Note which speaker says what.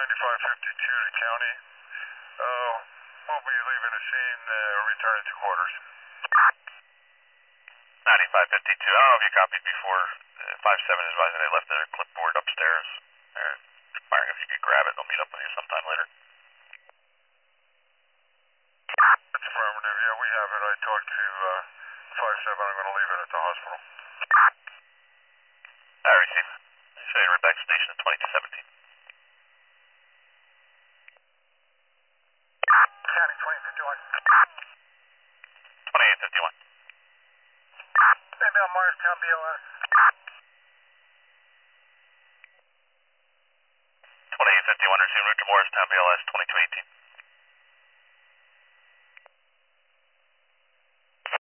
Speaker 1: 9552 to county. We'll be leaving the scene, returning to quarters.
Speaker 2: 9552. I don't know if you copied before. 57 is advising they left their clipboard upstairs. They're inquiring if you could grab it. They'll meet up with you sometime later.
Speaker 1: That's affirmative. Yeah, we have it. I talked to 57. I'm going to leave it at the hospital.
Speaker 2: I receive. Show you back station at 2217.
Speaker 1: County 2051.
Speaker 2: 2851.
Speaker 1: Maybe on Morristown BLS.
Speaker 2: 2851, resume route to Morristown BLS 2218.